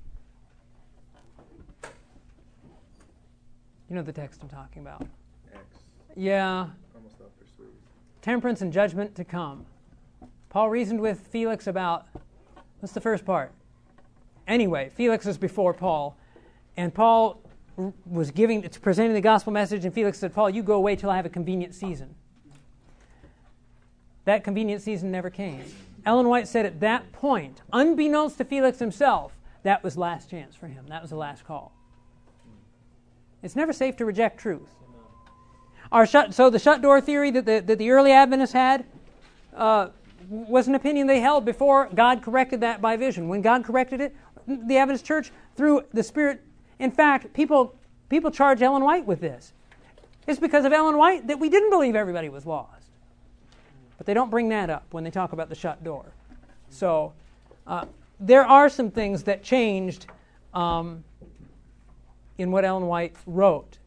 the text I'm talking about. Acts. Yeah. Almost up their sleeves. Temperance and judgment to come. Paul reasoned with Felix about, what's the first part? Anyway, Felix is before Paul, and Paul was presenting the gospel message, and Felix said, "Paul, you go away till I have a convenient season." That convenient season never came. Ellen White said at that point, unbeknownst to Felix himself, that was last chance for him. That was the last call. It's never safe to reject truth. So the shut door theory that the early Adventists had was an opinion they held before God corrected that by vision. When God corrected it, the Adventist Church, through the Spirit, in fact, people charge Ellen White with this. It's because of Ellen White that we didn't believe everybody was lost. But they don't bring that up when they talk about the shut door. So there are some things that changed in what Ellen White wrote.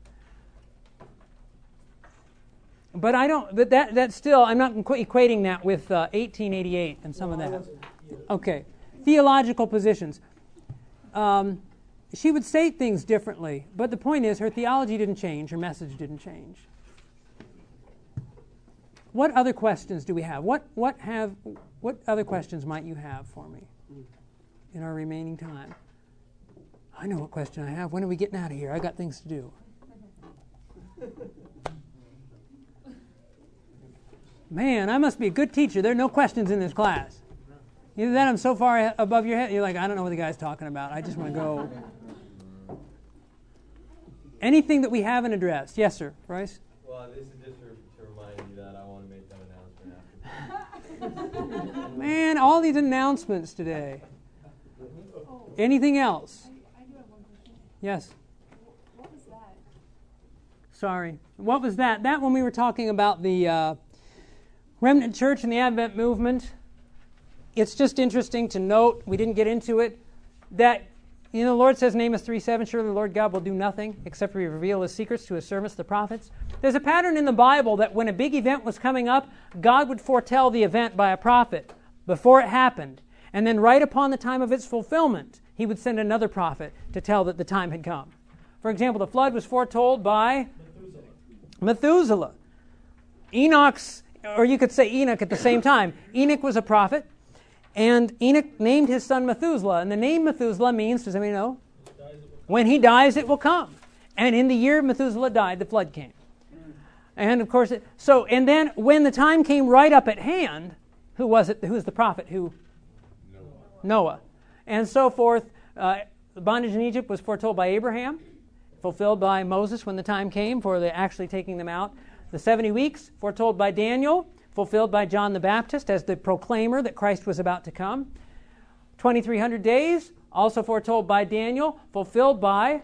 But that's still, I'm not equating that with 1888 and some of that. Okay. Theological positions. She would say things differently, but the point is her theology didn't change, her message didn't change. What other questions do we have? What other questions might you have for me in our remaining time? I know what question I have. When are we getting out of here? I got things to do. Man, I must be a good teacher. There are no questions in this class. Either that I'm so far above your head, you're like, I don't know what the guy's talking about. I just want to go. Anything that we haven't addressed? Yes, sir. Bryce? Well, this is just to remind you that I want to make that announcement after. Man, all these announcements today. Anything else? I do have one question. Yes. What was that? Sorry. What was that? That when we were talking about the remnant church and the Advent movement. It's just interesting to note, we didn't get into it, that the Lord says in Amos 3:7, surely the Lord God will do nothing except reveal His secrets to His servants, the prophets. There's a pattern in the Bible that when a big event was coming up, God would foretell the event by a prophet before it happened. And then right upon the time of its fulfillment, He would send another prophet to tell that the time had come. For example, the flood was foretold by Methuselah. Enoch's, or you could say Enoch at the same time. Enoch was a prophet, and Enoch named his son Methuselah. And the name Methuselah means, does anybody know? When he dies, it will come. And in the year Methuselah died, the flood came. And of course, and then when the time came right up at hand, who was it? Who was the prophet? Who? Noah. And so forth. The bondage in Egypt was foretold by Abraham, fulfilled by Moses when the time came for actually taking them out. The 70 weeks, foretold by Daniel, fulfilled by John the Baptist as the proclaimer that Christ was about to come. 2,300 days, also foretold by Daniel, fulfilled by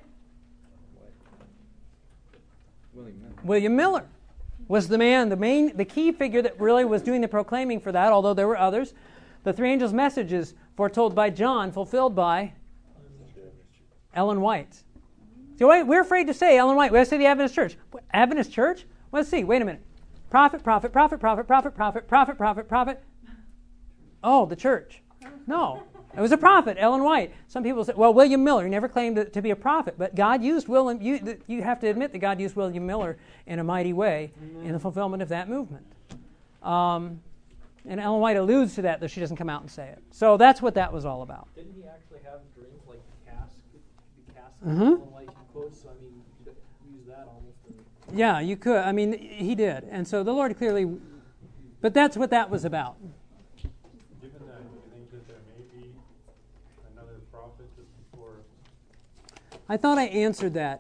William Miller. Was the key figure that really was doing the proclaiming for that, although there were others. The three angels' messages, foretold by John, fulfilled by Ellen White. So we're afraid to say Ellen White. We have to say the Adventist Church. Adventist Church? Let's see. Wait a minute. Prophet, prophet, prophet, prophet, prophet, prophet, prophet, prophet, prophet. Oh, the church. No. It was a prophet, Ellen White. Some people say, well, William Miller. He never claimed to be a prophet, but God used William. You have to admit that God used William Miller in a mighty way in the fulfillment of that movement. And Ellen White alludes to that, though she doesn't come out and say it. So that's what that was all about. Didn't he actually have dreams like the cask? Mm-hmm. Like quotes, so I mean, you could use that almost. Yeah, you could. I mean, he did. And so the Lord clearly, but that's what that was about. Given that, do you think that there may be another prophet just before? I thought I answered that.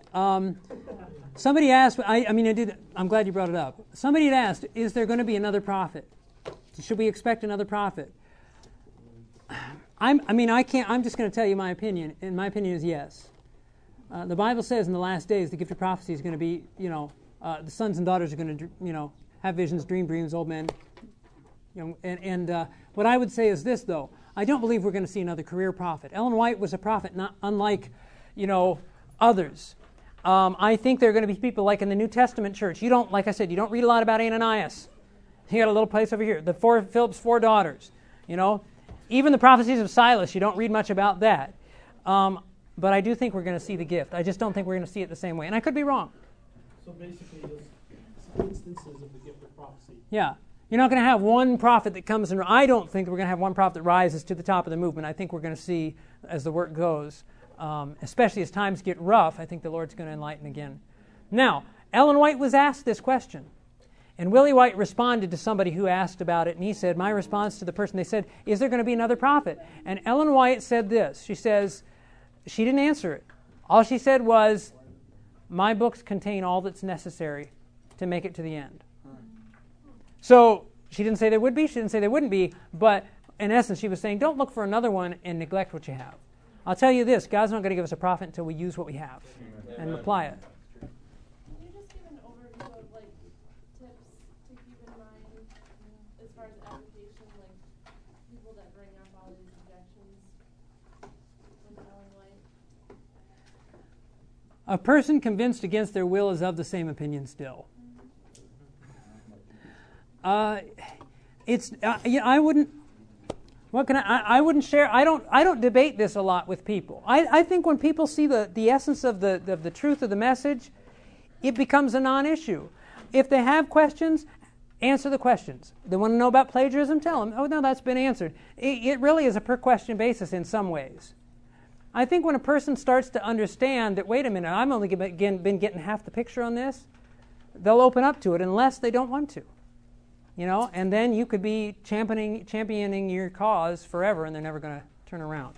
Somebody asked, I mean, I did. I'm glad you brought it up. Somebody had asked, is there going to be another prophet? Should we expect another prophet? I'm just going to tell you my opinion, and my opinion is yes. The Bible says in the last days the gift of prophecy is going to be, the sons and daughters are going to, have visions, dream dreams, old men. What I would say is this, though. I don't believe we're going to see another career prophet. Ellen White was a prophet, not unlike, others. I think there are going to be people like in the New Testament church. Like I said, you don't read a lot about Ananias. He got a little place over here. Philip's 4 daughters. Even the prophecies of Silas, you don't read much about that. But I do think we're going to see the gift. I just don't think we're going to see it the same way. And I could be wrong. So basically, there's instances of the gift of prophecy. Yeah. You're not going to have one prophet that comes and I don't think we're going to have one prophet that rises to the top of the movement. I think we're going to see, as the work goes, especially as times get rough, I think the Lord's going to enlighten again. Now, Ellen White was asked this question. And Willie White responded to somebody who asked about it, and he said, my response to the person, they said, is there going to be another prophet? And Ellen White said this. She says, she didn't answer it. All she said was, my books contain all that's necessary to make it to the end. So she didn't say there would be, she didn't say there wouldn't be, but in essence she was saying, don't look for another one and neglect what you have. I'll tell you this, God's not going to give us a prophet until we use what we have and apply it. Can you just give an overview of tips to keep in mind as far as application, people that bring up all these objections when Ellen White? A person convinced against their will is of the same opinion still. I wouldn't. What can I wouldn't share. I don't debate this a lot with people. I think when people see the essence of the truth of the message, it becomes a non-issue. If they have questions, answer the questions. They want to know about plagiarism, tell them, oh no, that's been answered. It really is a per question basis in some ways. I think when a person starts to understand that, wait a minute, I'm only been getting half the picture on this, they'll open up to it unless they don't want to. And then you could be championing your cause forever, and they're never going to turn around.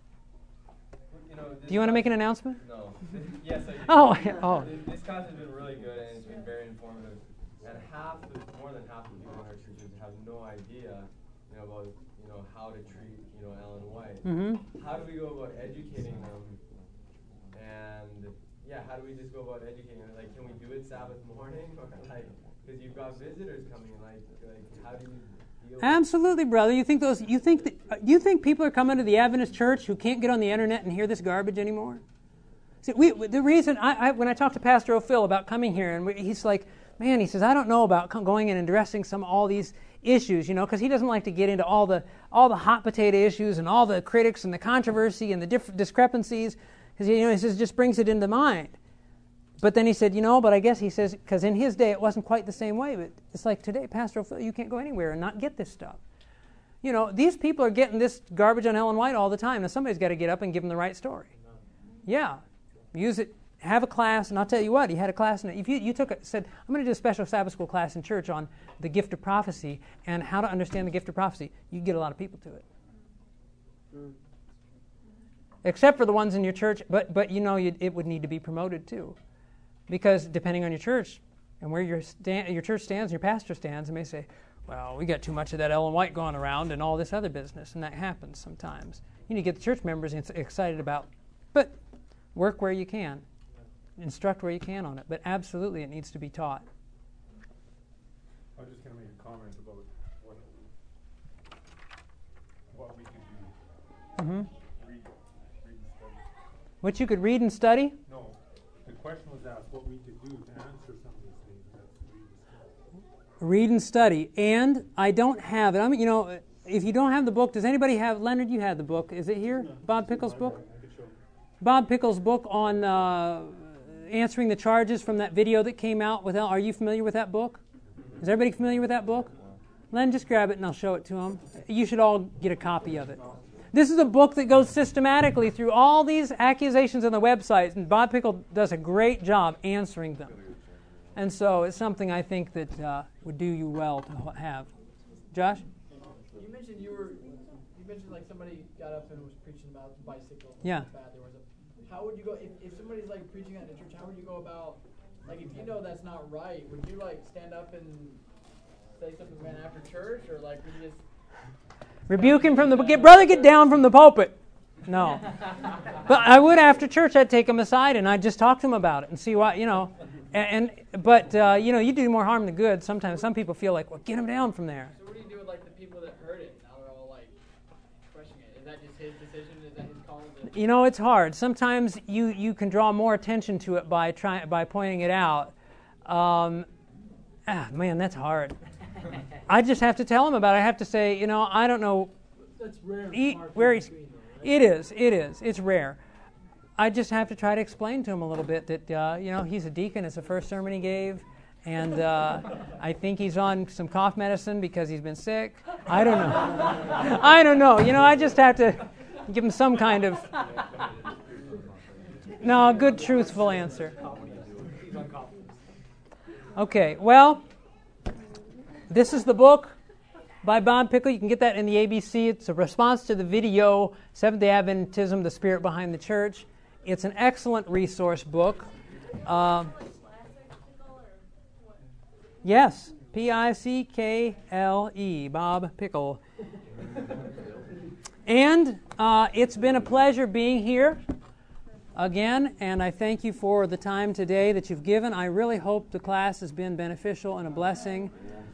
Do you want to make an announcement? No. Yes, I do. Oh. This class has been really good, and it's been very informative. And more than half the people in our churches have no idea, about, how to treat, Ellen White. Mm-hmm. How do we go about educating them? And how do we just go about educating them? Can we do it Sabbath morning, or because you've got visitors coming, how do you deal? Absolutely, brother. You think people are coming to the Adventist church who can't get on the internet and hear this garbage anymore? See, the reason when I talked to Pastor O'Phil about coming here, and he's like, man, he says, I don't know about going in and addressing all these issues, because he doesn't like to get into all the hot potato issues and all the critics and the controversy and the different discrepancies, because he says it just brings it into mind. But then he said, but I guess he says, because in his day it wasn't quite the same way, but it's like today, Pastor O'Phil, you can't go anywhere and not get this stuff. These people are getting this garbage on Ellen White all the time. Now somebody's got to get up and give them the right story. Yeah. Use it, have a class, and I'll tell you what, he had a class, and if you said, I'm going to do a special Sabbath school class in church on the gift of prophecy and how to understand the gift of prophecy, you get a lot of people to it. Except for the ones in your church, but it would need to be promoted too. Because depending on your church and where your church stands and your pastor stands, they may say, well, we got too much of that Ellen White going around and all this other business, and that happens sometimes. You need to get the church members excited about, but work where you can, instruct where you can on it. But absolutely, it needs to be taught. I was just going to make a comment about what we could do. Mm-hmm. Read and study. What you could read and study? No. The question was asked what we could do to answer some of these things, and that's read and study. Read and study. And I don't have it. If you don't have the book, does anybody have, Leonard, you had the book. Is it here? Bob Pickles' book? Bob Pickles' book on answering the charges from that video that came out. Are you familiar with that book? Is everybody familiar with that book? Len, just grab it and I'll show it to them. You should all get a copy of it. This is a book that goes systematically through all these accusations on the website, and Bob Pickle does a great job answering them. And so it's something I think that would do you well to have. Josh? You mentioned somebody got up and was preaching about bicycles. Yeah. How would you go if somebody's preaching at the church? How would you go about if you know that's not right? Would you stand up and say something man after church, or like would you just Rebuke him from the get down from the pulpit. No. But I would after church, I'd take him aside and I'd just talk to him about it and see why, But you do more harm than good. Sometimes some people feel like, well, get him down from there. So what do you do with like the people that heard it? Now they're all like questioning it. Is that just his decision? Is that his call? It's hard. Sometimes you can draw more attention to it by pointing it out. Man, that's hard. I just have to tell him about it. I have to say, I don't know. That's rare. Where he's, it is. It's rare. I just have to try to explain to him a little bit that, he's a deacon. It's the first sermon he gave. And I think he's on some cough medicine because he's been sick. I don't know. I just have to give him some kind of, a good, truthful answer. Okay, well, this is the book by Bob Pickle. You can get that in the ABC. It's a response to the video, Seventh-day Adventism, The Spirit Behind the Church. It's an excellent resource book. Yes, Pickle, Bob Pickle. And it's been a pleasure being here again, and I thank you for the time today that you've given. I really hope the class has been beneficial and a blessing.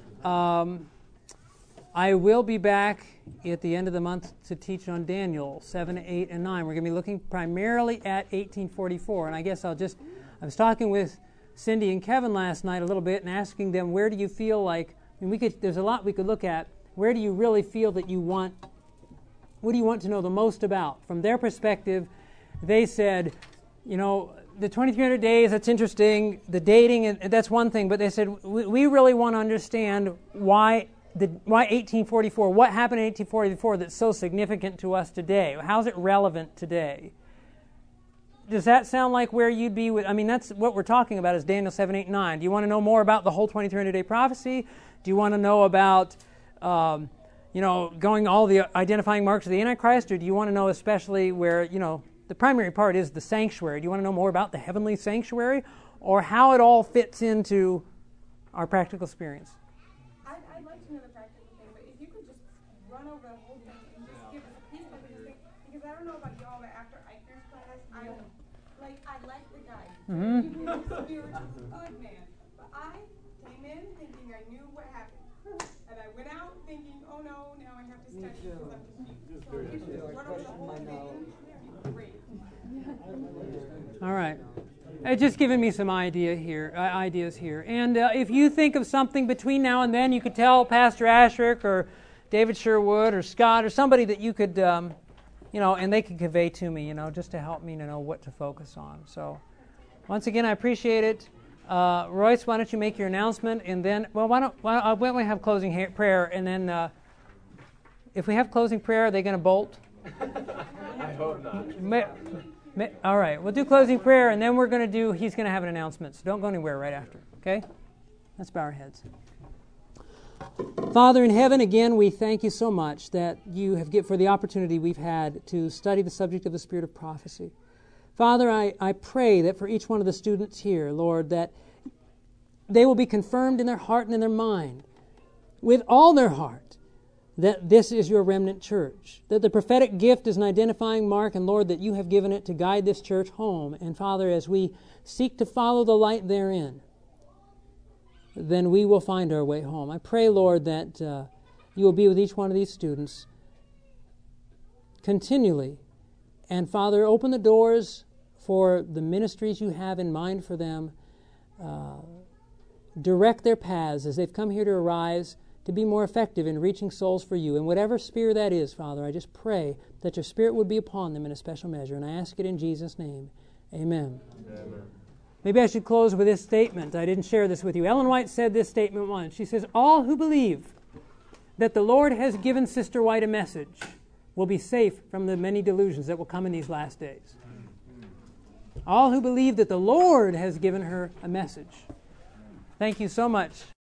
I will be back at the end of the month to teach on Daniel 7, 8, and 9. We're going to be looking primarily at 1844, and I guess I was talking with Cindy and Kevin last night a little bit and asking them, where do you feel like, there's a lot we could look at. Where do you really feel that what do you want to know the most about? From their perspective, they said, the 2300 days, that's interesting. The dating, and that's one thing. But they said, we really want to understand why 1844, what happened in 1844 that's so significant to us today? How's it relevant today? Does that sound like where you'd be with, that's what we're talking about is Daniel 7, 8, 9. Do you want to know more about the whole 2300-day prophecy? Do you want to know about, going all the identifying marks of the Antichrist? Or do you want to know especially where, the primary part is the sanctuary? Do you want to know more about the heavenly sanctuary? Or how it all fits into our practical experience? I'd like to know the practical thing, but if you could just run over the whole thing and just give us a piece of it, because I don't know about y'all, but after Eichner's class, I like the guy. He was a spiritual good man. But I came in thinking I knew what happened. And I went out thinking, oh no, now I have to study because I'm confused. So if you could just run over the whole thing, that'd be great. All right. It's just giving me some ideas here. And if you think of something between now and then, you could tell Pastor Asherick or David Sherwood or Scott or somebody that you could, and they could convey to me, just to help me to know what to focus on. So, once again, I appreciate it. Royce, why don't you make your announcement, and then, why don't we have closing prayer, and then if we have closing prayer, are they going to bolt? I hope not. All right, we'll do closing prayer, and then he's going to have an announcement, so don't go anywhere right after, okay? Let's bow our heads. Father in heaven, again, we thank you so much that you have given for the opportunity we've had to study the subject of the spirit of prophecy. Father, I pray that for each one of the students here, Lord, that they will be confirmed in their heart and in their mind, with all their heart, that this is your remnant church, that the prophetic gift is an identifying mark, and Lord, that you have given it to guide this church home. And Father, as we seek to follow the light therein, then we will find our way home. I pray, Lord, that you will be with each one of these students continually. And Father, open the doors for the ministries you have in mind for them. Direct their paths as they've come here to arise, to be more effective in reaching souls for you. And whatever sphere that is, Father, I just pray that your Spirit would be upon them in a special measure. And I ask it in Jesus' name. Amen. Amen. Maybe I should close with this statement. I didn't share this with you. Ellen White said this statement once. She says, all who believe that the Lord has given Sister White a message will be safe from the many delusions that will come in these last days. All who believe that the Lord has given her a message. Thank you so much.